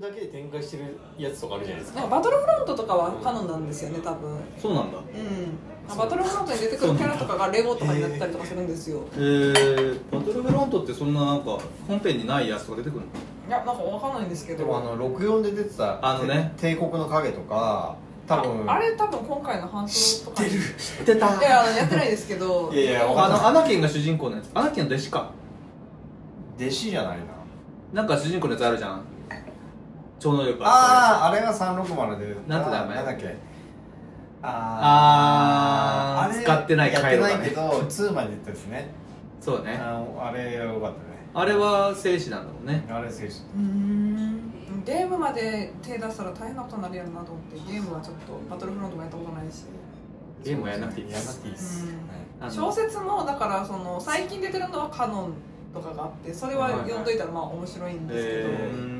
だけで展開してるやつとかあるじゃないですか。 なんかバトルフロントとかはカノンなんですよね多分。 そうなんだ。 バトルフロントに出てくるキャラとかがレゴとかになったりとかするんですよ。 バトルフロントってそんななんか本編にないやつとか出てくるの？ いやなんかわかんないんですけど。 でも64で出てた帝国の影とか多分あれ多分今回のハンソロとかに知ってた。 いややってないですけど。 いやいやアナキンが主人公のやつ。アナキンの弟子か。 弟子じゃないな。 なんか主人公のやつあるじゃん。超能力あれが360でなんて名前？ なんだっけ。 あれ使ってない回路だね。 やってないけど2まで出たですね。 そうね。 あれよかったね。 あれは生死なんだもんね。 あれ生死。 ゲームまで手出したら大変なことになるやろなと思ってゲームはちょっとバトルフロントもやったことないし。 ゲームはやらなくていい。 やらなくていいです。 小説もだからその最近出てるのはカノンとかがあってそれは読んどいたらまあ面白いんですけど、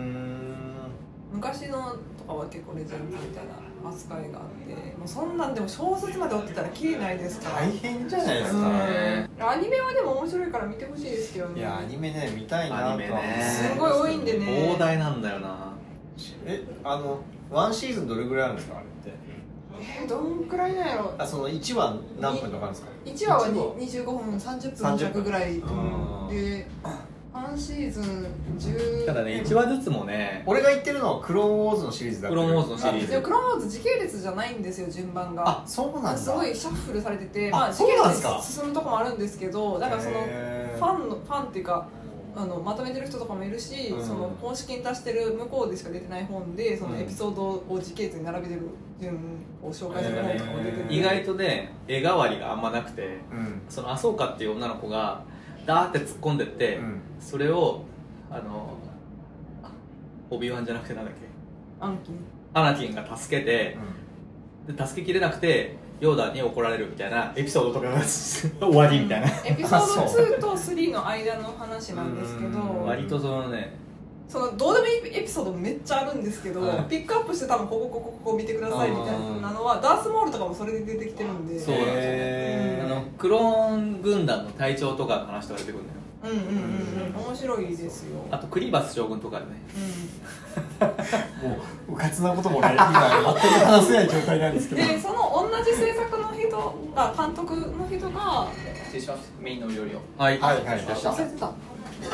昔のとかは結構レジェンドみたいな扱いがあってもうそんなんでも小説まで追ってたらキリないですから大変じゃないですかね。 アニメはでも面白いから見てほしいですけどね。 いやアニメね見たいなとは思う。 すごい多いんでね。 膨大なんだよな。 ワンシーズンどれぐらいあるんですかあれって。 どんくらいなんやろ。 その1話何分とかあるんですか。 1話は25分30分弱ぐらいで1シーズン10。 ただね1話ずつもね。 俺が言ってるのはクローンウォーズのシリーズだった。 クローンウォーズのシリーズ。 でもクローンウォーズ時系列じゃないんですよ順番が。 あそうなんだ。 すごいシャッフルされててあ時系列で進むとこもあるんですけどだからそのファンっていうかまとめてる人とかもいるし、その公式に出してる向こうでしか出てない本でそのエピソードを時系列に並べてる順を紹介する本とかも出てて、 意外とね絵代わりがあんまなくて、そのアソーカっていう女の子がダーって突っ込んでって、それをオビワンじゃなくてなんだっけアナキンが助けて、で助けきれなくてヨーダに怒られるみたいなエピソードとかが終わりみたいな、 エピソード2と3の間の話なんですけど割とそのねそのどうでもいいエピソードめっちゃあるんですけど、ピックアップして多分ここ見てくださいみたいなのはダースモールとかもそれで出てきてるんで。 そうなんですよ、クローン軍団の隊長とかの話とか出てくるんだよ。 面白いですよ。 あとクリバス将軍とかでね、 もううかつなこともね今全く話せない状態なんですけどでその同じ制作の人が監督の人が失礼します。メインの料理をはい忘れてた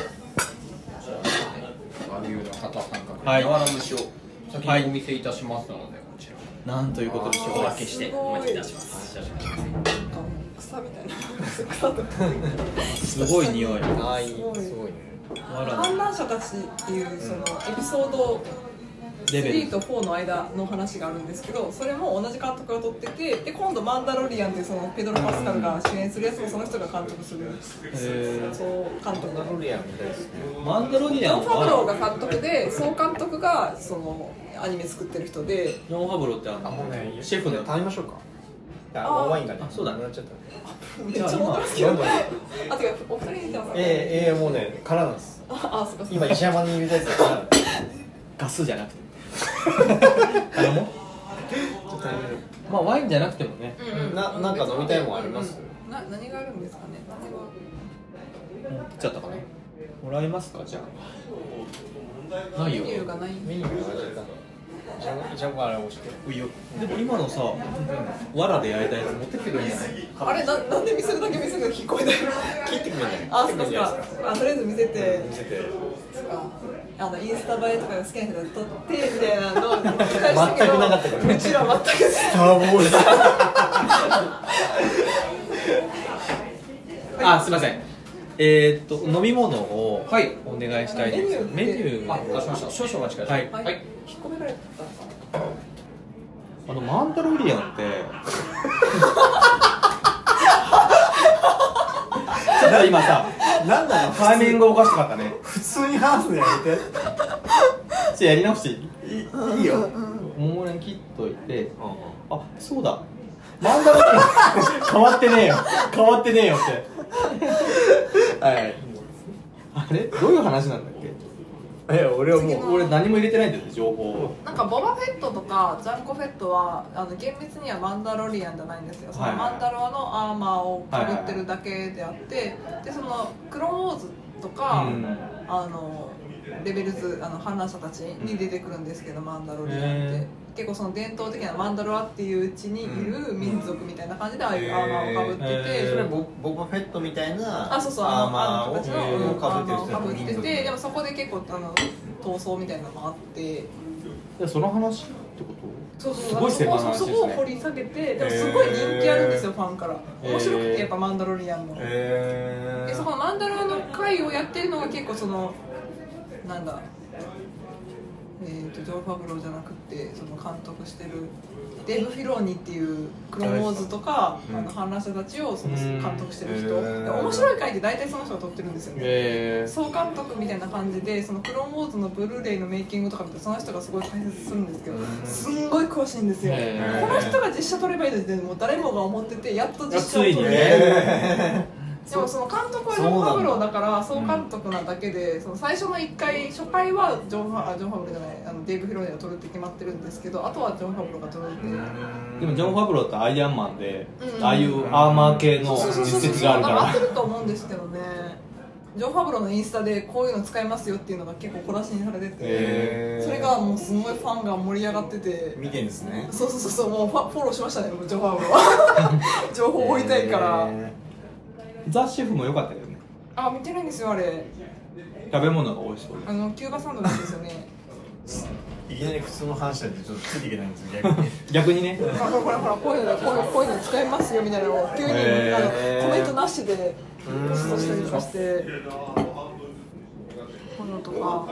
和牛の肩三角柔ら蒸しを先にお見せいたしますので、こちらなんということでしょう。 お分けしてお待ちいたします。 草みたいな草とかすごい匂い。 すごいね。 観覧者たちっていうそのエピソード3と4の間の話があるんですけどそれも同じ監督が撮っててで今度マンダロリアンっていうそのペドロ・パスカルが主演するやつもその人が監督する総監督。 マンダロリアンみたいですね。 マンダロリアンはジョン・ファブローが監督で総監督がそのアニメ作ってる人でジョン・ファブローってもうねシェフの食べましょうか。ワインがねそうだねなっちゃっためっちゃ戻るんですけどあ、てかお二人に似てますかもうね空なんです。 あ、そうか今石山に入れたやつが空なんです。 ガスじゃなくてまあワインじゃなくてもねなんか飲みたいもんあります？ 何があるんですかね。 切っちゃったかな。もらいますかじゃあ。ないよ。 メニューがない。 メニューがなっちゃった。ジャンプあれ押してでも今のさ、藁で焼いたやつ持ってきてくれんじゃない？ あれなんで見せるだけ見せるの聞こえない。 切ってくれんじゃない？ あ、そうですか。とりあえず見せて。 見せて。 インスタ映えとかが好きな人が撮ってみたいなのを全くなかったからね。 うちら全くスター・ウォーズ。 あ、すいません。飲み物をお願いしたいです。メニュー出しました。少々お待ちください。 はい。引っ込められた。 マンダロリアンってちょっと今さ、 なんだろうタイミングをおかしかったね。 普通に話すのやめて。 やり直していい？ いいよ。 ももね切っといて、あ、そうだ。マンダロリアン変わってねえよってはい。 あれどういう話なんだっけ？ 俺はもう俺何も入れてないんだよね情報を。 なんかボバフェットとかジャンコフェットは厳密にはマンダロリアンじゃないんですよ。そのマンダロアのアーマーをかぶってるだけであって、でそのクローンウォーズとか、 レベルズ反乱者たちに出てくるんですけど、マンダロリアンって結構その伝統的なマンダロアっていう地にいる民族みたいな感じでああいうアーマーをかぶってて、 それボバフェットみたいなあ、そうそう、 アーマー人たちのをかぶってる人かぶって民族て、でもそこで結構闘争みたいなのもあって、 その話ってこと？ そうそう、 すごい狭い話ですね。 そこを掘り下げて、でもすごい人気あるんですよ、ファンから。面白くてやっぱマンダロリアンの。でそこのマンダロの回をやってるのが結構そのなんだ。ジョー・ファブローじゃなくてその監督してるデーブ・フィローニっていうクローンウォーズとか反乱者たちをその監督してる人で、面白い回って大体その人が撮ってるんですよね。総監督みたいな感じでそのクローンウォーズのブルーレイのメイキングとか見てその人がすごい解説するんですけど、すんごい詳しいんですよ。この人が実写撮ればいいのでもう誰もが思っててやっと実写を撮る。でもその監督はジョン・ファブローだから総監督なだけで、その最初の1回初回はジョン・ファブローじゃないデーブ・フィローニが撮るって決まってるんですけど、あとはジョン・ファブローが撮るっていう。 でもジョン・ファブローってアイアンマンで、ああいうアーマー系の実績があるから合ってると思うんですけどね。ジョン・ファブローのインスタでこういうの使いますよっていうのが結構小出しにされてて、それがもうすごいファンが盛り上がってて見てんですね。 そうもうフォローしましたね、ジョン・ファブローは情報を追いたいから。 ザ・シェフも良かったけどね。 あ、見てないんですよあれ。 食べ物が美味しそう。 キューバサンドなんですよね。 いきなり普通の話なんでちょっとついていけないんですよ逆にね。 ほらこういうの使いますよみたいなのを急にコメントなしでポストしたりとかして、こういうのとか。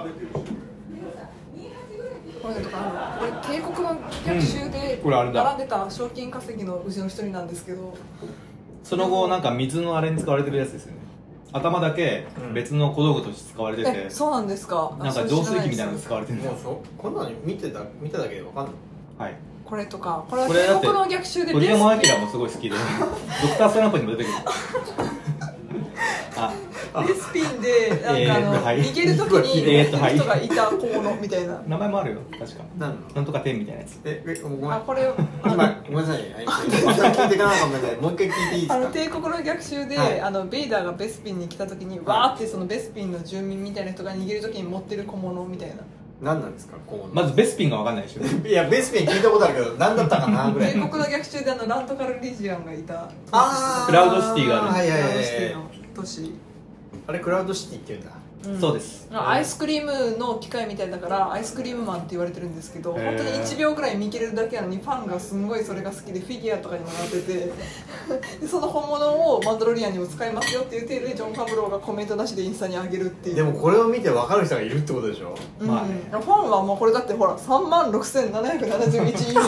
これ帝国の逆襲で並んでた賞金稼ぎのうちの一人なんですけど、 その後なんか水のあれに使われてるやつですよね。頭だけ別の小道具として使われてて、 そうなんですか。 なんか浄水器みたいなの使われてるんですよ。 こんなの見ただけでわかんない。 はい。 これとか、これは帝国の逆襲で鳥山明もすごい好きでドクタースランプにも出てくる。 ベスピンでなんか逃げるときに人がいた効能みたいな名前もあるよ確か。なんとか点みたいなやつ。 これ今ごめんなさい聞いていかないかもしれない。もう一回聞いていいですか。 帝国の逆襲でベイダーがベスピンに来たときにわーってそのベスピンの住民みたいな人が逃げるときに持ってる小物みたいな。 何なんですか。 まずベスピンが分かんないでしょ。 いやベスピン聞いたことあるけど何だったかなぐらい。 帝国の逆襲でラントカルリジアンがいたクラウドシティがある。 クラウドシティの都市。 あれクラウドシティって言うんだ。 そうです。 アイスクリームの機械みたいだからアイスクリームマンって言われてるんですけど、本当に1秒ぐらい見切れるだけなのにファンがすんごいそれが好きでフィギュアとかにもなっててでその本物をマンダロリアンにも使いますよっていう程度でジョン・ファブローがコメントなしでインスタに上げるっていう。 でもこれを見て分かる人がいるってことでしょ。 まあね、ファンはもうこれだってほら36,771人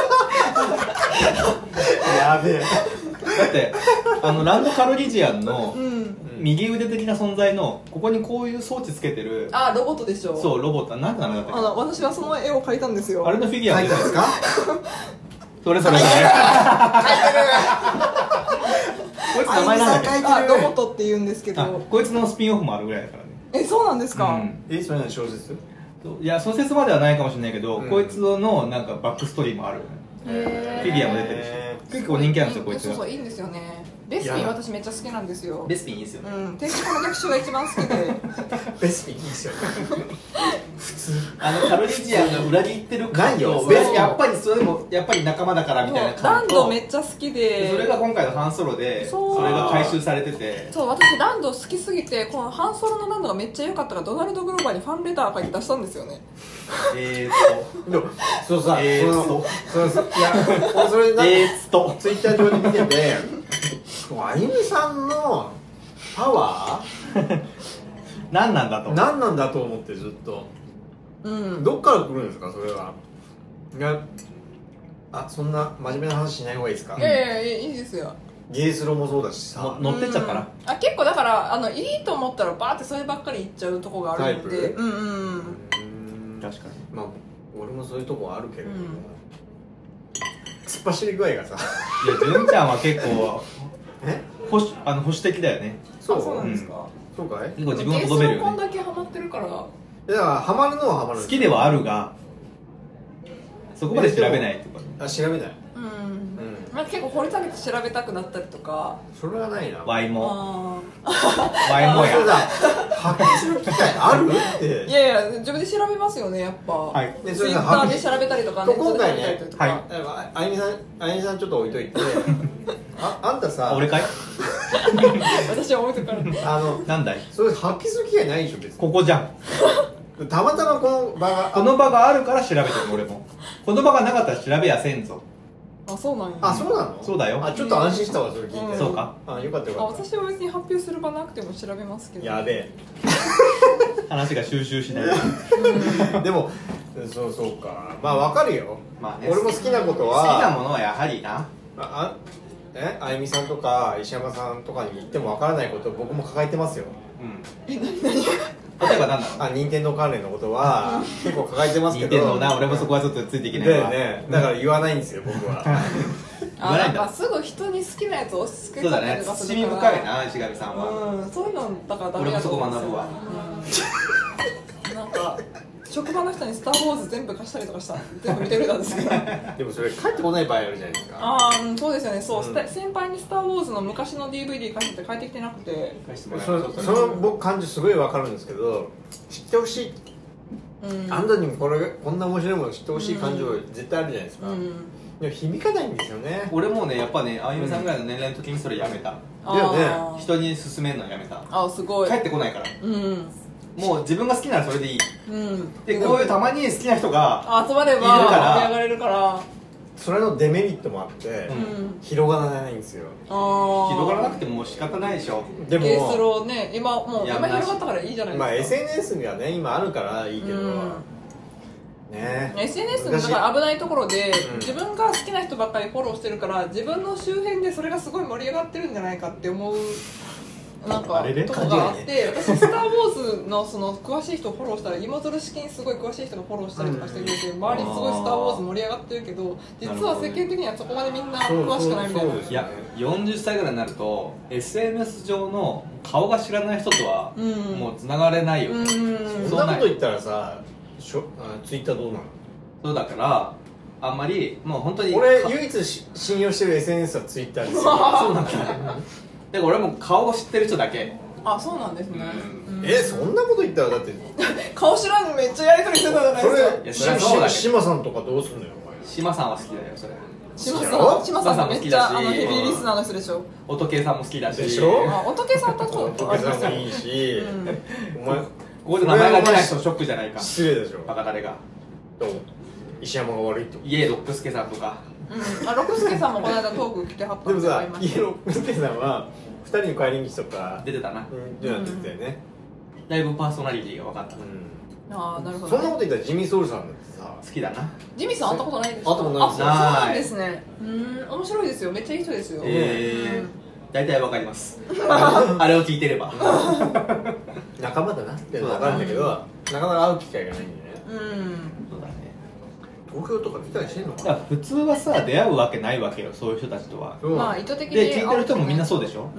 やべえ。 だってランドカルリジアンの右腕的な存在のここにこういう装置つけてるロボットでしょ。 そうロボットなんて名前だったっけ。 私はその絵を描いたんですよ。 あれのフィギュア描いたんですか。 それこいつ名前なんだっけ。 ロボットって言うんですけど、 こいつのスピンオフもあるぐらいだからね。 そうなんですか。 それ何小説。 いや小説まではないかもしれないけど、こいつのなんかバックストーリーもあるよね。フィギュアも出てるし結構人気あるんですよこいつが。 そういいんですよね。ベスピン私めっちゃ好きなんですよ。 ベスピンいいですよね。 帝国の逆襲が一番好きでベスピンいいですよね。普通カルリジアンが裏切ってる感とやっぱりそれもやっぱり仲間だからみたいな感とランドめっちゃ好きで、 それが今回のハンソロでそれが回収されてて、 そう私ランド好きすぎてこのハンソロのランドがめっちゃ良かったからドナルド・グローバーにファンレター書いて出したんですよね。 そうさいやそれツイッター上で見ててあゆみさんのパワー何なんだと思ってずっと、どっから来るんですかそれは。そんな真面目な話しない方がいいですか。 いいですよ。 ゲースロもそうだしさ乗ってっちゃうから、 結構だからいいと思ったらバーってそればっかりいっちゃうとこがあるので。 確かに。 まあ俺もそういうとこあるけれども、突っ走り具合がさいや純ちゃんは結構保守的だよね。 そうなんですか。 そうかい。 結構自分をとどめるよね。 こんだけハマってるから。 だからハマるのはハマる。 好きではあるがそこまで調べないってこと。 調べない。 なんか結構掘り下げて調べたくなったりとか。 それはないな。 ワイもワイもやだ。発揮する機会あるって。 いやいや自分で調べますよねやっぱ。 はい。 ツイッターで調べたりとかね。 今回ね。 はい。 あゆみさんちょっと置いといて。あんたさ。 俺かい？ 私は置いとくから。 なんだい？ それ発揮する機会ないでしょ別に。 ここじゃん。 たまたまこの場があるから調べてる俺も。この場がなかったら調べやせんぞ。 あ、そうなんや。 あ、そうなの？ そうだよ。 あ、ちょっと安心したわそれ聞いて。 そうか。 あ、よかったよかった。 私は別に発表する場なくても調べますけど。 やべえ。 話が収集しない。 でもそうか。まあわかるよ。 まあね。 俺も好きなことは。 好きなものはやはりな。 あゆみさんとか石山さんとかに言ってもわからないことを僕も抱えてますよ。 うん。例えば何なの？ 任天堂関連のことは結構抱えてますけど。 任天堂な、俺もそこはちょっとついていけないわ。 だよね。だから言わないんですよ僕は。 あ、なんかすぐ人に好きなやつを押し付けたりとかするから。 そうだね。慎み深いな石上さんは。 そういうのだからダメだと思うんですよ。俺もそこ学ぶわ。なんか職場の人にスター・ウォーズ全部貸したりとかした全部見てくれたんですけど。 でもそれ帰ってこない場合あるじゃないですか。 ああ、そうですよね。そう、先輩にスター・ウォーズの昔の DVD 貸してて帰ってきてなくて。 その僕感じすごいわかるんですけど、知ってほしい。あんたにもこんな面白いもの知ってほしい感情絶対あるじゃないですか。でも響かないんですよね。 俺もねやっぱねあゆみさんぐらいの年齢の時にそれやめた。 だよね。 人に勧めるのやめた。 あ、すごい。 帰ってこないから。もう自分が好きならそれでいい。でこういうたまに好きな人が集まれば盛り上がれるから。 それのデメリットもあって広がらないんですよ。 広がらなくても仕方ないでしょ。 でもゲースローね今広がったからいいじゃないですか。 まあ SNS がね今あるからいいけど。ね、 SNS のだから危ないところで、自分が好きな人ばっかりフォローしてるから自分の周辺でそれがすごい盛り上がってるんじゃないかって思うなんかとこがあって、私スター・ウォーズのその詳しい人をフォローしたら芋づる式にすごい詳しい人がフォローしたりとかしてくれて、周りにすごいスター・ウォーズ盛り上がってるけど実は世間的にはそこまでみんな詳しくないみたいな。 いや40歳ぐらいになると SNS 上の顔が知らない人とはもうつながれないよね。 そんなこと言ったらさツイッターどうなの？ そうだからあんまりもう本当に俺唯一信用してる SNS はツイッターですよ。 そうなんだ。で俺も顔を知ってる人だけ。 あ、そうなんですね。 そんなこと言ったらだって顔知らんのめっちゃやりとりしてたじゃないですか。 それ島さんとかどうすんのよ。 島さんは好きだよそれ。 島さんめっちゃヘビーリスナーの人でしょ。 音系さんも好きだし。 でしょ。 音系さんと音系さんもいいし。お前ここで名前が出ない人ショックじゃないか。 失礼でしょ。 バカ誰が。 石山が悪いってこと。 イエロックスケさんとか。 ロックスケさんもこの間トーク来てはったんで。 でもさ、イエロックスケさんは2人の帰り道とか出てたな。 出てたよね。 だいぶパーソナリティが分かった。 ああ、なるほど。 そんなこと言ったらジミー・ソウルさんだってさ好きだな。 ジミーさん会ったことないですか？ 会ったことないです。 そうなんですね。面白いですよ。めっちゃいい人ですよ。 大体わかります。あれを聞いてれば仲間だなって分かるんだけど、なかなか会う機会がないんでね。 そうだね。 東京とか来たりしてんのかな。 普通はさ出会うわけないわけよそういう人たちとは。 まあ意図的にで聞いてる人もみんなそうでしょ。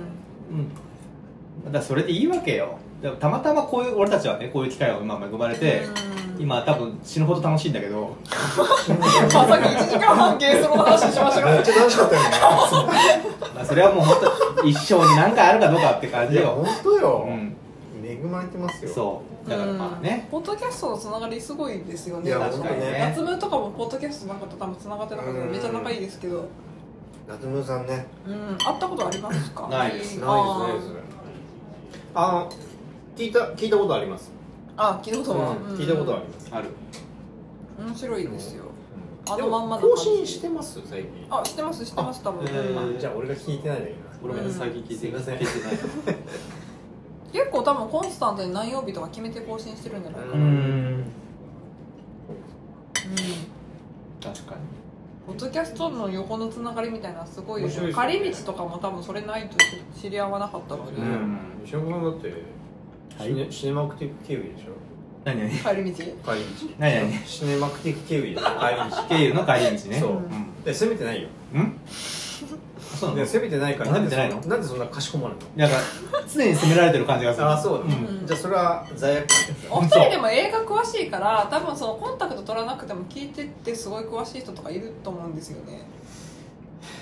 だからそれでいいわけよ。でもたまたまこういう俺たちはねこういう機会を今恵まれて今多分死ぬほど楽しいんだけど。 さっき1時間半ゲースロの話しましたから。 めっちゃ楽しかったよね。 それはもう本当一生に何かあるかどうかって感じよ。 本当よ。恵まれてますよ。 そうだからまあね。 ポッドキャストのつながりすごいですよね。 確かにね。 夏ムとかもポッドキャストなんかと多分つながってなかっためっちゃ仲いいですけど。 夏ムさんね。 会ったことありますか？ ないです。 ないです。聞いたことあります。 聞いたことは聞いたことあります。 ある。 面白いですよ。 まんま更新してます最近。 してます多分。 じゃあ俺が聞いてないんだけど。 俺も最近聞いてない。 結構多分コンスタントに何曜日とか決めて更新してるんじゃないかな。 確かに。 ポッドキャストの横のつながりみたいなすごいですよ。帰り道とかも多分それないと知り合わなかったので。 石山さんだってシネマクティック経由でしょ。 何帰り道。 何シネマクティック経由でしょ。帰り道。 経由の帰り道ね。 そう。で攻めてないよ。そうね、攻めてないから。 攻めてないの？ なんでそんなかしこまるの？ なんか常に攻められてる感じがする。 そう。じゃあそれは罪悪感です。 お二人でも映画詳しいから多分そのコンタクト取らなくても聞いてってすごい詳しい人とかいると思うんですよね。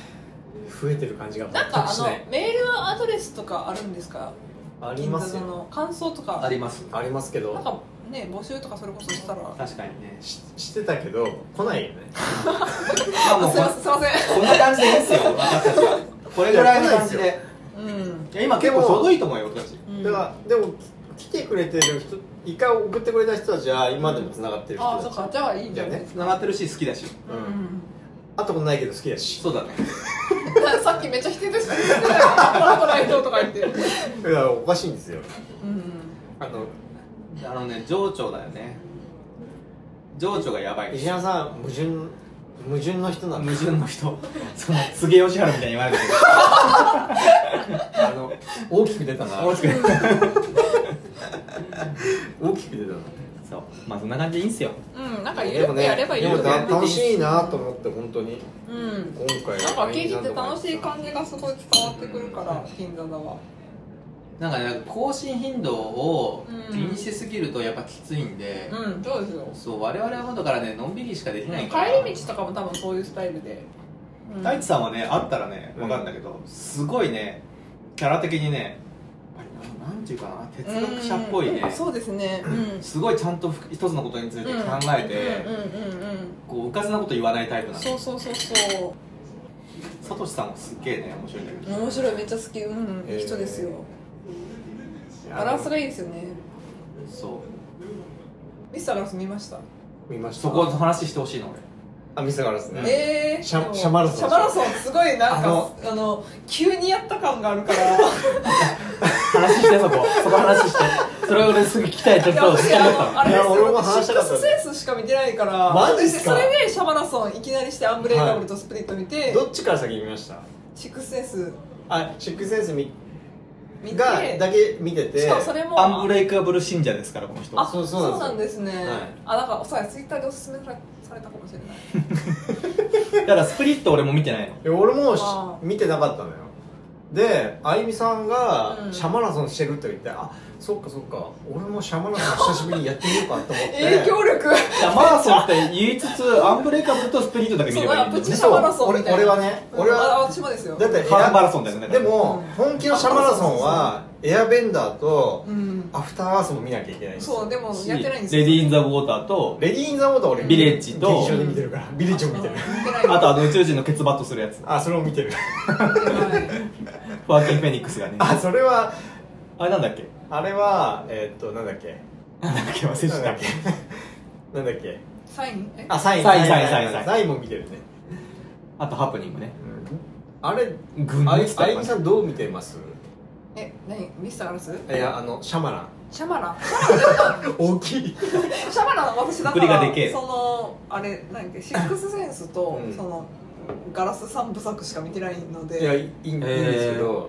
増えてる感じがなんかしないメールアドレスとかあるんですか？ ありますよ。 銀座の感想とかありますけどなんかね募集とかそれこそしたら確かにねしてたけど来ないよねまあもうすいませんこんな感じでいいですよ私たちはこれぐらいの感じでうんいや今結構届いと思うよ俺たちだからでも来てくれてる人一回送ってくれた人たちは今でもつながってる人たち、 あそっかじゃあいいんじゃないですか。 繋がってるし好きだしうん会ったことないけど好きだしそうだねさっきめっちゃ否定ですね。会ったことない人とか言って。 いやおかしいんですよあのね情緒だよね情緒がやばい石山さん矛盾の人なんで矛盾の人その杉吉原みたいに言われてる大きく出たな大きく大きく出たなそうまあそんな感じでいいんすようんなんかゆるくやればいいよね。 楽しいなと思って本当にうん今回なんか聞いてて楽しい感じがすごい伝わってくるから銀座だわ。 なんかね更新頻度を気にしすぎるとやっぱきついんで、 うんそうですよ。 そう我々はもだからねのんびりしかできないから帰り道とかも多分そういうスタイルで。 太一さんはね会ったらね分かるんだけど、すごいねキャラ的にねなんていうかな哲学者っぽいねそうですね。 すごいちゃんと一つのことについて考えてこううかつなこと言わないタイプなんでそうサトシさんもすっげえね面白いんだけど面白いめっちゃ好きいい人ですよ。バランスがいいですよね。 そうミスターガラス見ました？ 見ましたそこの話してほしいの俺ミスガラスねシャマラソンすごいなんか急にやった感があるから話してそこ話してそれを俺すぐ聞きたいちょっと私あれですよ俺も話したかったシックスセンスしか見てないからマジっすかそれでシャマラソンいきなりしてアンブレイカブルとスプリット見てどっちから先に見ました？ シックスセンスシックスセンス見てだけ見ててしかもそれもアンブレイカブル信者ですからこの人そうなんですねなんかさツイッターでおすすめされたかもしれないだからスプリット俺も見てないの俺も見てなかったのよであゆみさんがシャマラソンしてるって言ってそっか俺もシャマラソン久しぶりにやってみようかと思って影響力シャマラソンって言いつつアンブレイカブルとスプリットだけ見ればいいんだよねプチシャマラソンみたいな俺は私もですよだってハーフマラソンだよねでも本気のシャマラソンはエアベンダーとアフターアースも見なきゃいけないんですよそうでもやってないんですよレディー・イン・ザ・ウォーターとレディー・イン・ザ・ウォーター俺ビレッジと劇場で見てるからビレッジも見てるあと宇宙人のケツバットするやつそれも見てるファーキン・フェニックスがねそれはあれなんだっけあれはなんだっけ忘れてたなんだっけサインサインも見てるねあとハプニングねあれあゆみさんどう見てます？ 何ミスターガラス？ いやシャマラン大きいシャマラン私だからあれ何シックスセンスとそのガラス3部作しか見てないのでいやいいんですけど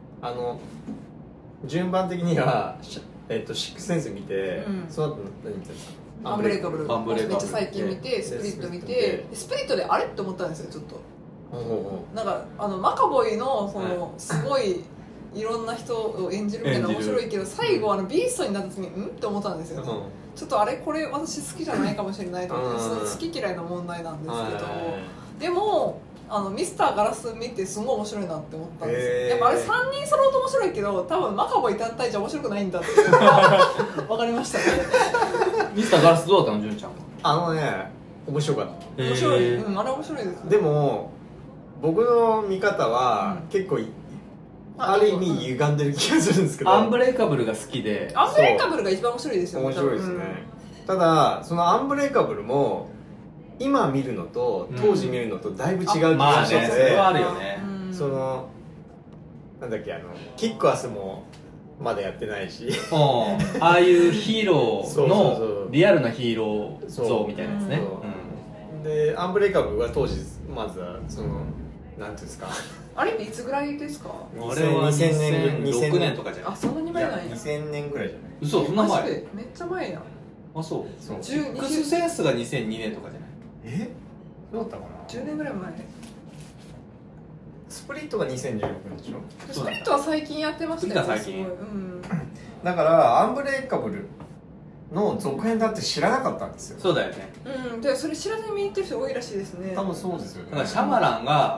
順番的にはシックスセンス見てその後何見てるんですか？ アンブレイカブルめっちゃ最近見てスプリット見てスプリットであれって思ったんですよちょっとなんかマカボイのそのすごいいろんな人を演じるみたいな面白いけど最後ビーストになった時にって思ったんですよねちょっとこれ私好きじゃないかもしれないと思ってその好き嫌いの問題なんですけどでもミスターガラス見てすごい面白いなって思ったんですよやっぱあれ3人揃うと面白いけど多分マカボイ単体じゃ面白くないんだっていうのが分かりましたねミスターガラスどうだったの純ちゃん面白かった面白いあれ面白いですでも僕の見方は結構ある意味歪んでる気がするんですけどアンブレイカブルが好きでアンブレイカブルが一番面白いですよね面白いですねただそのアンブレイカブルも今見るのと当時見るのとだいぶ違う気がしててそれはあるよねそのなんだっけキックアスもまだやってないしああいうヒーローのリアルなヒーロー像みたいなやつねでアンブレイカブルは当時まずはそのなんていうんですかあれっていつぐらいですか？ あれは2006年とかじゃない？ そんなに前なんや 2000年ぐらいじゃない？ 嘘そんな前？ めっちゃ前やそうシックスセンスが2002年とかじゃない？ そうだったかな 10年ぐらい前スプリットが2016年でしょ？ スプリットは最近やってましたよ最近だからアンブレイカブルの続編だって知らなかったんですよそうだよねでそれ知らずに見に行ってる人多いらしいですね多分そうですよねだからシャマランが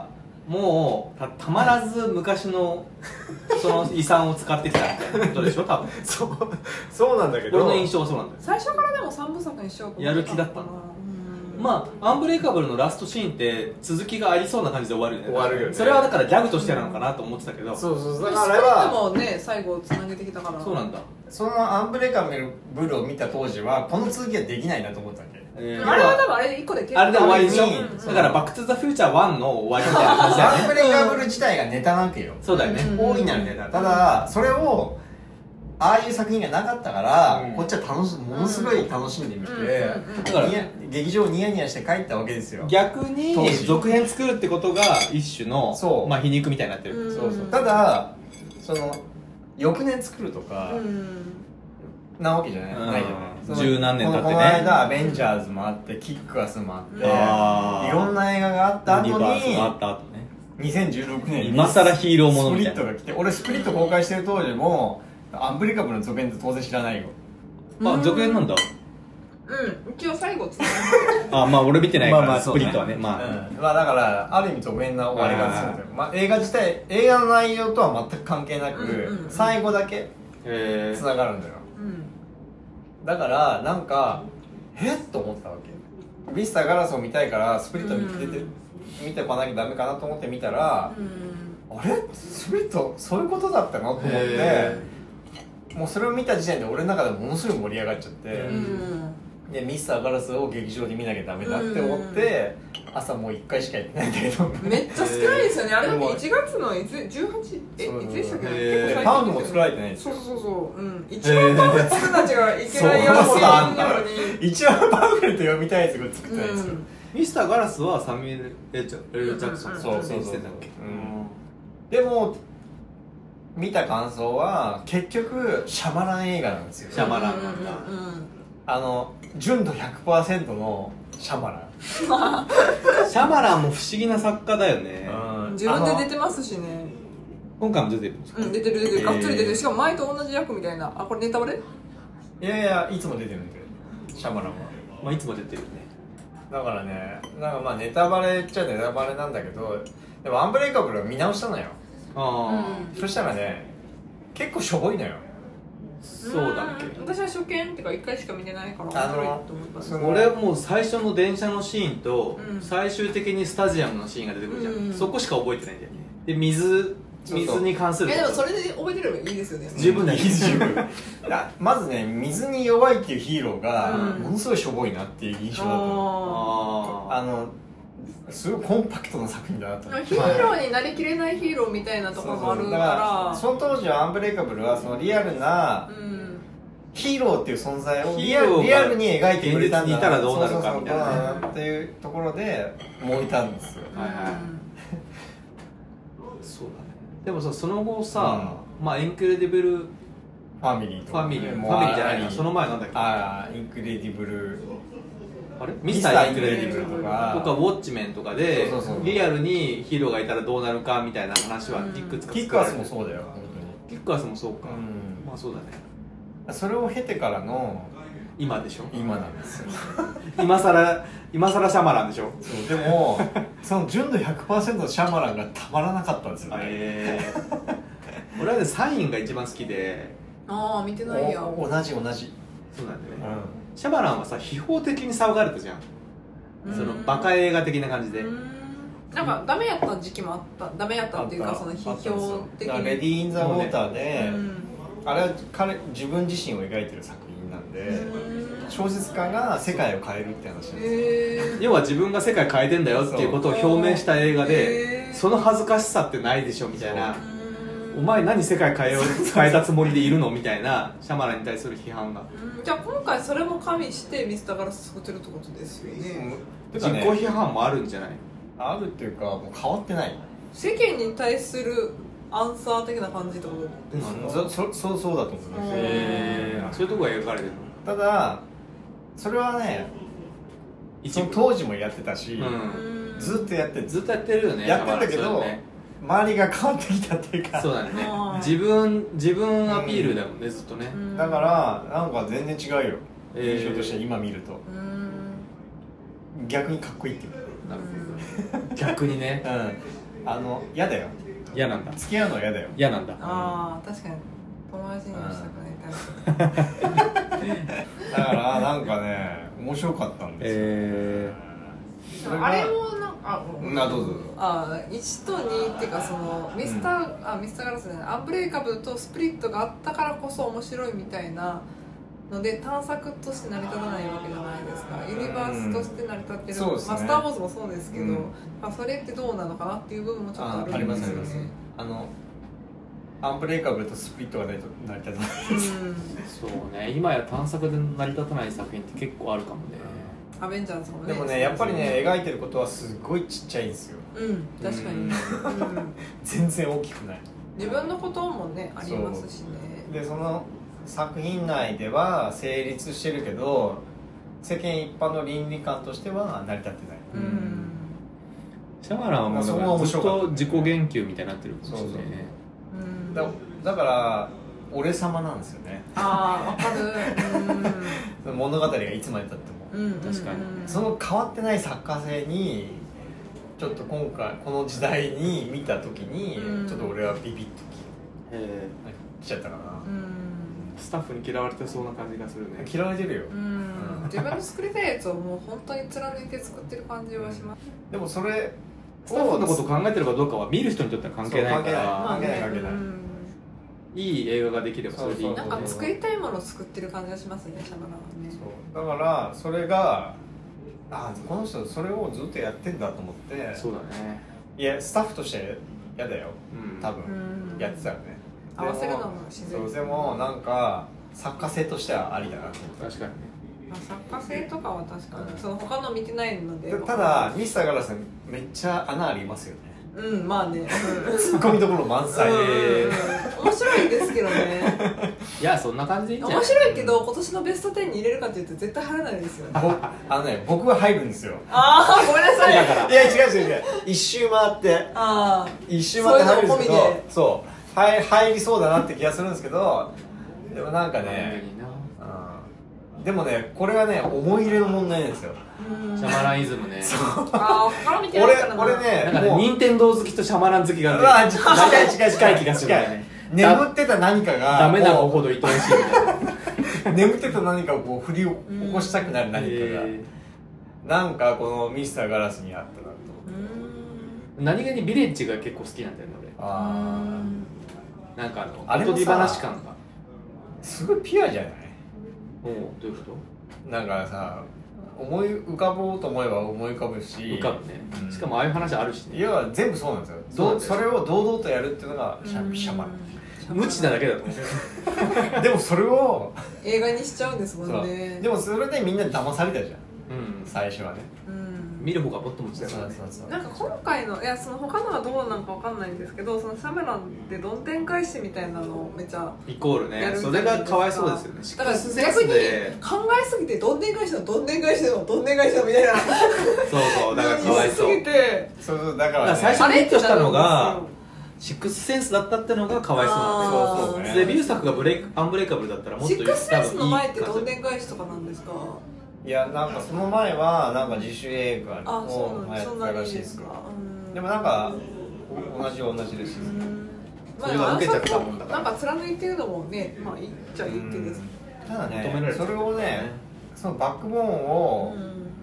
もうたまらず昔のその遺産を使ってきたみたいなことでしょ多分そうなんだけど、 俺の印象はそうなんだよ。 最初からでも3部作にしようと思ってたやる気だったの。まあアンブレイカブルのラストシーンって続きがありそうな感じで終わるよね。 終わるよね。 それはだからギャグとしてなのかなと思ってたけど、 そうそう、だだからあれからあれはもね最後つなげてきたから。 そうなんだ。 そのアンブレイカブルを見た当時はこの続きはできないなと思ったわけ。 あれは多分あれ1個で結構あれで終わりでしょ。 うんだからバックトゥザフューチャー1の終わりみたいな感じだよね。 アンブレイカブル自体がネタなわけよ。 そうだよね。 大いなるネタ。ただそれをああいう作品がなかったから、こっちはものすごい楽しんでみて、 だから劇場ニヤニヤして帰ったわけですよ。 逆に続編作るってことが一種のそうまあ皮肉みたいになってる。 そうそう。ただその翌年作るとかなわけじゃない。ないじゃない。 十何年経ってね。 この間アベンジャーズもあってキックアスもあって、いろんな映画があった後にユニバースがあった後ね。 2016年に今更ヒーローものみたいな。 スプリットが来て、俺スプリット公開してる当時もアンブレイカブルの続編って当然知らないよ。 あ、続編なんだ。 一応最後つなあ、まあ俺見てないから、 まあスプリットはね。まあだからある意味続編な終わり方するんだよ。まあ映画自体、映画の内容とは全く関係なく最後だけつながるんだよ。だからなんかえっと思ったわけ。ビスタガラスを見たいからスプリット見てこなきゃダメかなと思って見たら、あれスプリットそういうことだったのと思って、もうそれを見た時点で俺の中でものすごい盛り上がっちゃって、でミスターガラスを劇場で見なきゃダメだって思って、朝もう1回しかやってないんだけど、 めっちゃ少ないですよね。あれだって1月のいつ18いつでしたっけ。結構パンフも作られてないんですよ。 そう一番パンフレットたちがいけないように一番パンフレット読みたいやつが作ってないんですよ。 ミスターガラスはサミュエル・L・ジャクソン。 そう先生だっけ。 でも見た感想は結局シャマラン映画なんですよ。 シャマランなんだ。 純度 100% のシャマラン。 シャマランも不思議な作家だよね。 自分で出てますしね。 今回も出てるんですか。 出てるがっつり出てる。しかも前と同じ役みたいな。あ、これネタバレ？ いやいや、いつも出てるんでシャマランは。 まあいつも出てるね。 だからね、なんかまあネタバレっちゃネタバレなんだけど、でもアンブレイカブルは見直したのよ。そしたらね、結構しょぼいのよ。 そうだっけ。 私は初見ってか1回しか見てないから面白いと思った。 俺はもう最初の電車のシーンと最終的にスタジアムのシーンが出てくるじゃん。そこしか覚えてないんだよね。で水に関する。 でもそれで覚えてればいいですよね。 十分だよ。 十分。まずね、水に弱いっていうヒーローがものすごいしょぼいなっていう印象だったすごいコンパクトな作品だなと思って。 ヒーローになりきれないヒーローみたいなところもあるから、 その当時はアンブレイカブルはそのリアルなヒーローっていう存在をリアルに描いてくれたんだな、 現実にいたらどうなるかみたいなっていうところで燃えたんですよ。 そうだね。でもさ、その後さ、まあインクレディブルファミリーとか、 ファミリーじゃないな、その前なんだっけ。 インクレディブル、 あれミスターインクレディブルとかウォッチメンとかでリアルにヒーローがいたらどうなるかみたいな話はいくつかキックアスもそうだよ、本当に。キックアスもそうか。まあそうだね。 それを経てからの今でしょ。 今なんですよ。 今さらシャマランでしょ。 そう、でもその純度 100% のシャマランがたまらなかったんですよね。 俺はね、サインが一番好きで。 ああ、見てないや。 同じそうなんだよね。 シャマランはさ、秘宝的に騒がれたじゃん。そのバカ映画的な感じで。 なんかダメやった時期もあった。ダメやったっていうか、その批評的に。 レディー・イン・ザ・ウォーターで、あれは自分自身を描いてる作品なんで、小説家が世界を変えるって話なんですよ。 要は自分が世界変えてんだよっていうことを表明した映画で、その恥ずかしさってないでしょみたいな。お前何世界変えたつもりでいるのみたいなシャマランに対する批判が。 じゃあ今回それも加味してミスターガラス作ってるってことですよね。 自己批判もあるんじゃない？ あるっていうか、もう変わってない。 世間に対するアンサー的な感じってことですか？ そうだと思います。 そういうとこが描かれてるの。 ただそれはね、その当時もやってたし、ずっとやってるよね。やってたけど、周りが変わってきたっていうか。 そうだね。自分アピールだもんね、ずっとね。 だからなんか全然違うよ、印象として今見ると。逆にかっこいいっていう。 逆にね。 嫌だよ。 嫌なんだ。 付き合うの嫌だよ。 嫌なんだ。 ああ確かに友達にもしたくないタイプ。 だからなんかね面白かったんですよ。 あれもなんかどうぞ。 1と2っていうかそのミスターガラスじゃないアンブレイカブルとスプリットがあったからこそ面白いみたいなので探索として成り立たないわけじゃないですか。ユニバースとして成り立ってる、 そうですね。 スター・ウォーズもそうですけど、それってどうなのかなっていう部分もちょっとあるんですよね。 アンブレイカブルとスプリットがないと成り立たない。 そうね、今や探索で成り立たない作品って結構あるかもね。 アベンジャーズもね。 でもねやっぱりね描いてることはすごいちっちゃいんですよ。 確かに。 全然大きくない。 自分のこともねありますしね。 でその作品内では成立してるけど世間一般の倫理観としては成り立ってない。 シャマランはもうずっと自己言及みたいになってるかもしれないね。 だから俺様なんですよね。 わかる。物語がいつまでたっても、 確かにその変わってない作家性にちょっと今回この時代に見た時にちょっと俺はビビッときちゃったかな。 スタッフに嫌われてそうな感じがするね。 嫌われてるよ。 自分の作りたいやつをもう本当に貫いて作ってる感じはします。 でもそれスタッフのことを考えてるかどうかは見る人にとっては関係ないから。 関係ない。 いい映画ができればそれでいい。 なんか作りたいものを作ってる感じがしますね、シャマランはね。 そうだからそれがこの人それをずっとやってんだと思って。 そうだね。 いやスタッフとして嫌だよ。多分やってたよね。 合わせるのも自然。 でもなんか作家性としてはありだなと思った。 確かにね。 作家性とかは確かにその他の見てないので。 ただミスターガラスめっちゃ穴ありますよね。 まあね。 ツッコミどころ満載。 面白いですけどね。 いやそんな感じでいいんじゃない。 面白いけど今年のベスト10に入れるかっていうと絶対入らないですよね。 僕は入るんですよ。 ごめんなさい。 いや違う一周回って一周回って入るんですけど、そう入りそうだなって気がするんですけど、でもなんかね、でもねこれはね思い入れの問題なんですよ。 シャマランイズムね。 俺ね、 なんかね任天堂好きとシャマラン好きがね近い気がするね。 眠ってた何かがダメな子ほど愛おしいみたいな。 眠ってた何かをこう振り起こしたくなる何かがなんかこのミスターガラスにあったなと思って。 何気にビレッジが結構好きなんだよね俺。なんかおとぎ話感がすごいピュアじゃない？ どういうこと？ なんかさ思い浮かぼうと思えば思い浮かぶし浮かぶね、しかもああいう話あるしね。 いや全部そうなんですよ。それを堂々とやるっていうのがシャマラン。 無知なだけだと思う。でもそれを映画にしちゃうんですもんね。 でもそれでみんな騙されたじゃん、最初はね。 見る方がもっと無知だからね。 なんか今回のその他のはどうなのかわかんないんですけど、そのシャマランでどんでん返しみたいなのをめっちゃイコールね。それがかわいそうですよね。 だから逆に考えすぎてどんでん返しのどんでん返しのどんでん返しのみたいな。 そうだからかわいそう。 そうだから最初にヒットしたのがシックスセンスだったってのがかわいそうなんですよ。デビュー作がアンブレイカブルだったらもっとシックスセンスの前ってどんでん返しとかなんですか？ いやなんかその前はなんか自主映画をやったらしいですけど、でもなんか同じです。 それが受けちゃったもんだから。 なんか貫いてるのもね、まあいいっちゃいいけど、 ただねそれをねそのバックボーンを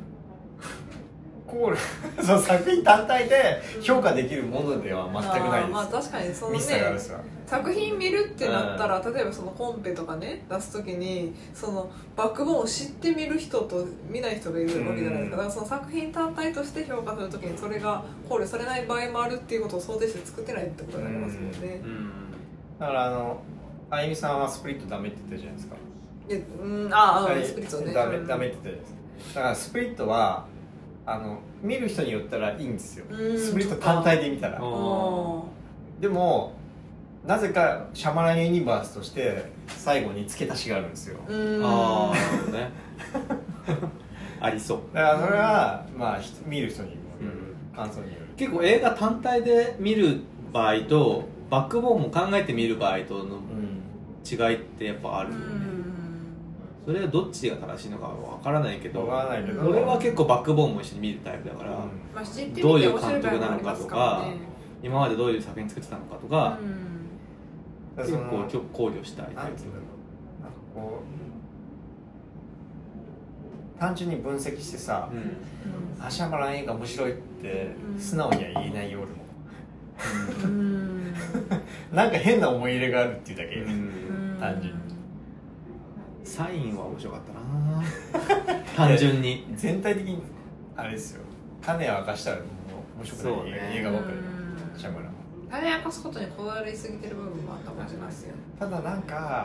その作品単体で評価できるものでは全くないです。 まあ確かにそのね作品見るってなったら、例えばそのコンペとかね出すときにそのバックボーンを知って見る人と見ない人がいるわけじゃないですか。だからその作品単体として評価するときにそれが考慮されない場合もあるっていうことを想定して作ってないってことになりますもんね。 だからあゆみさんはスプリットダメって言ったじゃないですか。 スプリットねダメって言ったじゃないですか。だからスプリットは見る人によったらいいんですよ、スプリット単体で見たら。でもなぜかシャマランユニバースとして最後に付け足しがあるんですよ。 ああねありそう。 だからそれはまあ見る人にもよる、感想による。 結構映画単体で見る場合とバックボーンも考えて見る場合との違いってやっぱあるよね。それはどっちが正しいのかわからないけど、俺は結構バックボーンも一緒に見るタイプだから、どういう監督なのかとか、 今までどういう作品作ってたのかとか、結構考慮したいタイプ。 なんかこう単純に分析してさ、芦原の映画面白いって素直には言えないよ俺も。なんか変な思い入れがあるっていうだけ、単純に。 サインは面白かったな単純に。 全体的にあれですよ、種を明かしたらもう面白くない、映画ばっかりシャマラン。 種明かすことにこだわりすぎてる部分もあったかもしれないですよ。 ただなんか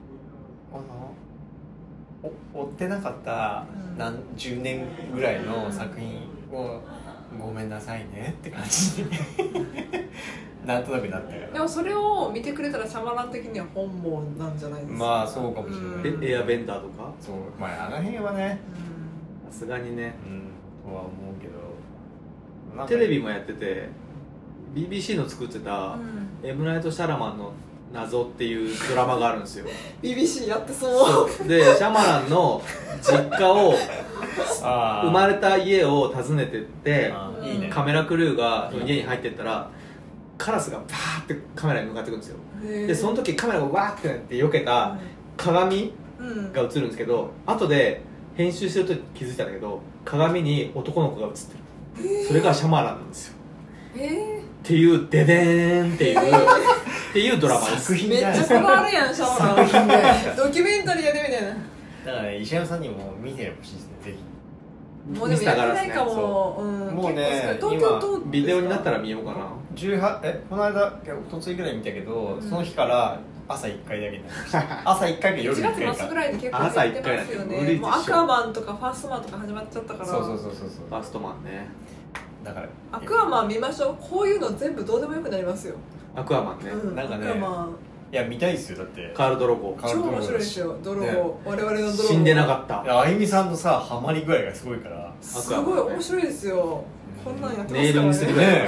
追ってなかった何十年ぐらいの作品をごめんなさいねって感じになんとなくなったから。 でもそれを見てくれたらシャマラン的には本望なんじゃないですか。 まあそうかもしれない。 エアベンダーとか、 そう、まああの辺はね、 さすがにね、 とは思うけど、 テレビもやってて BBC の作ってたMナイト・シャラマンの謎っていうドラマがあるんですよ。 BBC やってそう。 でシャマランの実家を生まれた家を訪ねてっていいね、 カメラクルーが家に入ってったらカラスがバーってカメラに向かってくるんですよ。でその時カメラがわーってなって避けた鏡が映るんですけど、後で編集してる時気づいたんだけど鏡に男の子が映ってる、それがシャマランなんですよ。っていうデデーンっていうっていうドラマです。 めっちゃこだわるやんシャマラン。ドキュメンタリーやでみたいな。 だからね、石山さんにも見てほしいですね、ぜひ。 もうでもやってないかも。 もうね、 今ビデオになったら見ようかな。 この間おとついぐらい見たけど、その日から朝1回だけになりました。朝1回か夜1回か。 1月末ぐらいに結構やってますよね。もうアクアマンとかファーストマンとか始まっちゃったから。 そうファーストマンね。 だからアクアマン見ましょう。こういうの全部どうでもよくなりますよ。 アクアマンね、 なんかね、いや見たいですよ。だってカール・ドロゴ超面白いですよ。ドロゴ、我々のドロゴ死んでなかった。 あゆみさんのさハマり具合がすごいから、 すごい面白いですよ。こんなんやってますからね。 ネイルにするね。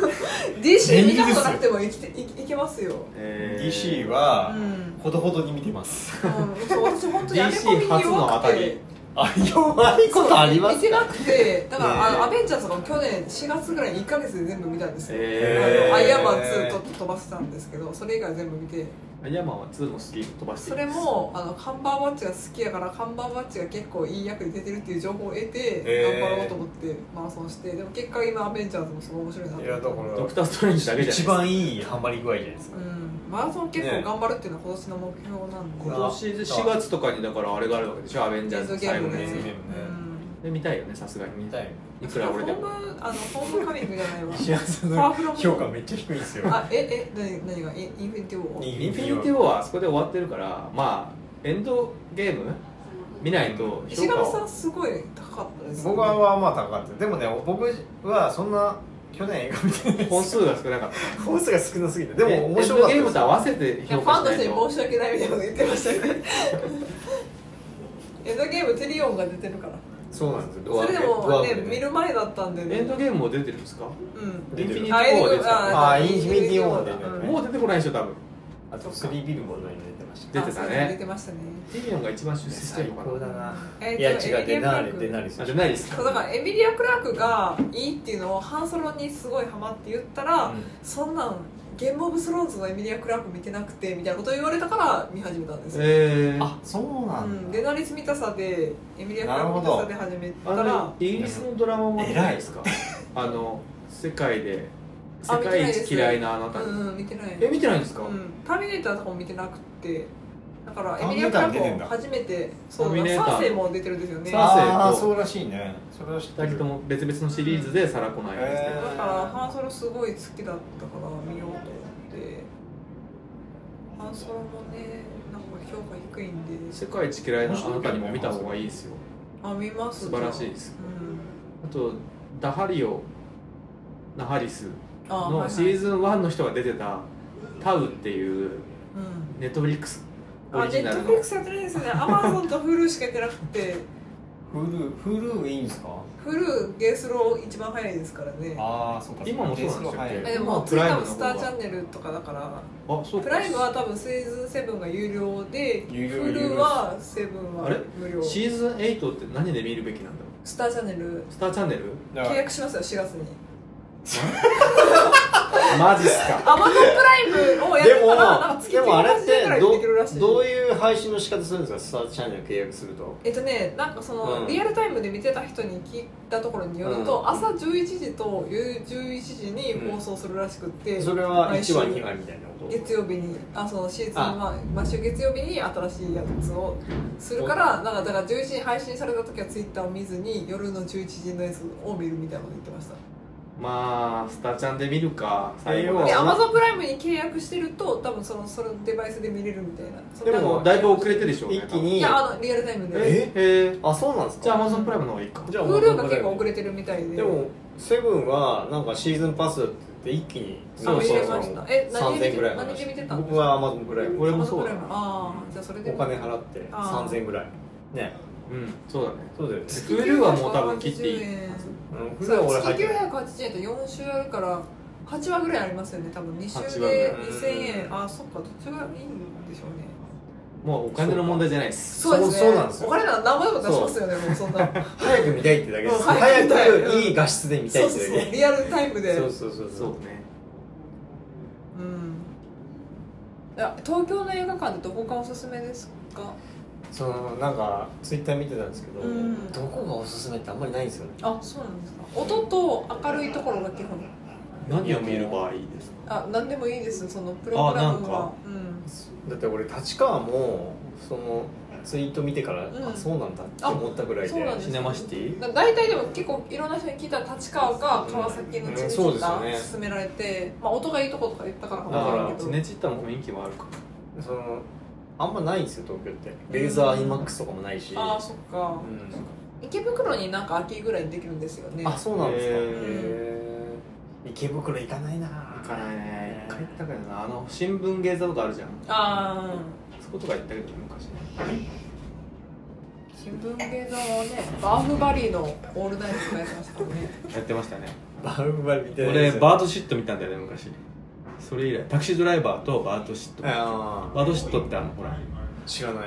DC 見たことなくてもいけますよ。 DC はほどほどに見てます。 私本当にアメコミに弱くて。 弱いことありますか。 見てなくて、だからアベンジャーズとか去年4月ぐらいに1ヶ月で全部見たんですよ。アイアンマン2と飛ばせたんですけど、それ以外全部見て。 アイアンマンは2も好き、飛ばして。 それもカンバーバッチが好きやから、カンバーバッチが結構いい役で出てるっていう情報を得て頑張ろうと思ってマラソンして、でも結果今アベンジャーズもすごい面白いなと思って。いやだからドクターストレンジだけじゃないですか。 一番いいハマり具合じゃないですか。 マラソン結構頑張るっていうのは今年の目標なんで。 今年4月とかにだからあれがあるわけでしょ、アベンジャーズの最後のやつで見たいよね、さすがに見たい。いくら俺でもホームカミングじゃないわ。 幸せの評価めっちゃ低いんですよ。 何がインフィニティ・ウォー。 インフィニティ・ウォーはあそこで終わってるから、まあエンドゲーム見ないと評価石上さんすごい高かったですね。 僕はまあ高かった。でもね、僕はそんな去年映画見てない。 本数が少なかった。 本数が少なすぎて。でも面白かった。 エンドゲームと合わせて評価しないと。 ファンとして申し訳ないみたいなこと言ってましたよね。エンドゲームテリオンが出てるから。 そうなんですよ。 それでもね、見る前だったんでね。 エンドゲームも出てるんですか？インフィニティ・ウォー出てた。インフィニティ・ウォー出てる。 もう出てこないでしょ多分。 あと3ビルボードに出てました。 出てたね。 出てましたね。 ティリオンが一番出世してるのかな。 いや違う、デナーリス。 デナーリス。 そうだからエミリア・クラークがいいっていうのをハンソロにすごいハマって言ったら、そんなんゲームオブスローンズのエミリア・クラーク見てなくてみたいなことを言われたから見始めたんですよ。 あ、そうなんだ。 デナリス見たさでエミリア・クラーク見たさで始めたら、 イギリスのドラマも見ないですか？世界一嫌いなあなたに。 見てない。 見てないんですか？ ターミネーターとかも見てなくて、だからエミリア・クラークも初めて、そうだ、サーセイも出てるんですよね。 ああ、そうらしいね。それは知ってる。 2人とも別々のシリーズでサラコナイですね。 だからハンソロすごい好きだったから見ようと思って。ハンソロもね、なんか評価低いんで。 世界一嫌いなあなたにも見た方がいいですよ。 見ます。 素晴らしいです。あとダハリオ・ナハリスのシーズン1の人が出てたタウっていうネットフリックスオリジナルの。 ネットフリックスやってないですよね。アマゾンと Hulu しかやってなくて。 Hulu いいんですか ？Hulu ゲースロー一番早いですからね。 ああ、そうか。 今もそうなんですよ。 でもプライムスターチャンネルとかだから。プライムは多分シーズン7が有料で、Hulu は7は無料。 シーズン8って何で見るべきなんだろう？ スターチャンネル。 スターチャンネル？ 契約しますよ、4月に。 マジっすか。 アマゾンプライムをやってたらなんか月でもあれっ 980円ぐらいてでできるらしい。 どういう配信の仕方するんですか、スターチャンネル契約すると。 なんかその、リアルタイムで見てた人に聞いたところによると、朝11時と11時に放送するらしくって、 それは1話2話みたいなこと。 月曜日にそのシーズンは毎週月曜日に新しいやつをするから、なんかだから11時に配信された時はツイッターを見ずに夜の11時のやつを見るみたいなこと言ってました。 まあスタちゃんで見るか。 最後で Amazon プライムに契約してると多分そのデバイスで見れるみたいな。 でもだいぶ遅れてるでしょうね。 一気に。 いやリアルタイムで。 あ、そうなんですか。 じゃあ Amazon プライムの方がいいか。 じゃあ Hulu が結構遅れてるみたいで。 でもセブンはなんかシーズンパスって言って一気にそう見れました。 3000円ぐらい。 何で見てたんですか。 僕は Amazon プライム。 俺もそうだ。 ああ、じゃあそれでお金払って3000円ぐらいね。 うん、そうだね。 そうだよね。 Hulu はもう多分切っていい。 Hulu は俺入ってる。月980円と4週あるから8話ぐらいありますよね。多分2週で2000円。あ、そっか、どっちがいいんでしょうね。 もうお金の問題じゃないです。 そうですね。 そうなんですよ。 お金なら何倍も出しますよね。もうそんな早く見たいってだけです。早くいい画質で見たいってだけ。 リアルタイムで。 そうね。 うん。いや、東京の映画館でどこがおすすめですか。 なんかツイッター見てたんですけど、どこがおすすめってあんまりないんですよね。 あ、そうなんですか。音と明るいところが基本。 何を見る場合いいですか。 何でもいいです。そのプログラムは。 だって俺立川もそのツイート見てから、あ、そうなんだって思ったぐらいで。 シネマシティ。 大体でも結構いろんな人に聞いたら立川か川崎のチネチッタ勧められて、まあ音がいいとことか言ったからかもしれないけど。チネチッタも雰囲気もあるか。 あんまないんですよ東京って。レーザー IMAX とかもないし。 ああ、そっか。池袋になんか秋ぐらいにできるんですよね。 あ、そうなんですか。池袋行かないな。 行かないね。一回行ったけどな。新聞芸座とかあるじゃん。 ああ、 そことか行ったけど昔ね。 新聞芸座はね、バーフバリーのオールナイトとかやってましたね。 やってましたね。 バーフバリー見てない。 俺バードシット見たんだよね昔。それ以来タクシードライバーとバードシット。バードシットってほら知らない。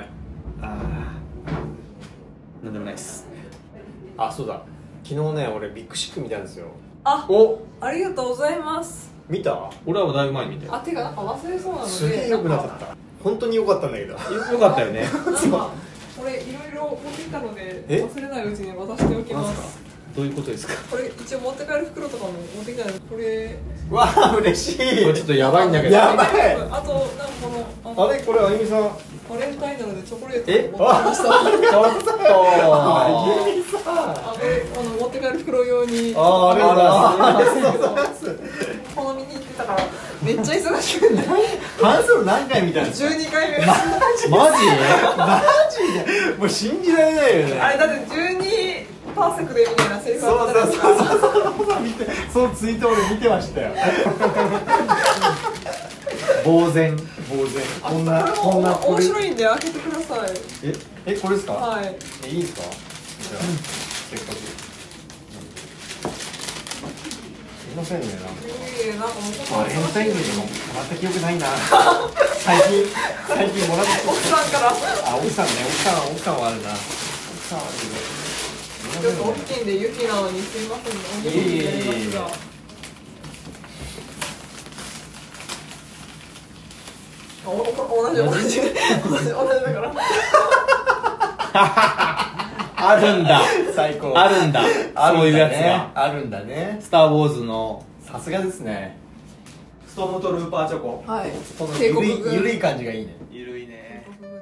なんでもないっす。 あ、そうだ、昨日ね俺ビッグシック見たんですよ。 ありがとうございます。 見た？ 俺はだいぶ前に見たよ。 てかなんか忘れそうなので。 すげえ良くなかった。本当に良かったんだけど。 良かったよね。 これいろいろ持ってきたので忘れないうちに渡しておきます。 どういうことですか。 これ一応持って帰る袋とかも持ってきたので、これわあ嬉しい。これちょっとやばいんだけど。 やばい。 あとなんかこのあれこれあゆみさんバレンタインなのでチョコレートを持ってきました。 ちょっとあゆみさん持って帰る袋用に。 ありがとうございます。 この見に行ってたからめっちゃ忙しくて半数何回見たんですか。 12回目。 マジでもう信じられないよね。 あれだって12パーセクでみたいなセリフあったじゃないですか。 そのツイート俺見てましたよ。 呆然。 こんな面白いんで開けてください。 これですか。 はい。 いいですか。じゃあせっかく。すいませんね。 なんかバレンタインデーでももらった記憶ないな。最近もらった。 奥さんから。 奥さんはあるな。奥さんはあるけど。 ちょっと大きいんで雪なのにすいませんね。おにぎりになりますが。同じだから。 あるんだ。 最高。 あるんだ。そういうやつがあるんだね。 スター・ウォーズのさすがですね。 ストームとルーパーチョコ。 はい。 このゆるい感じがいいね。 ゆるいね。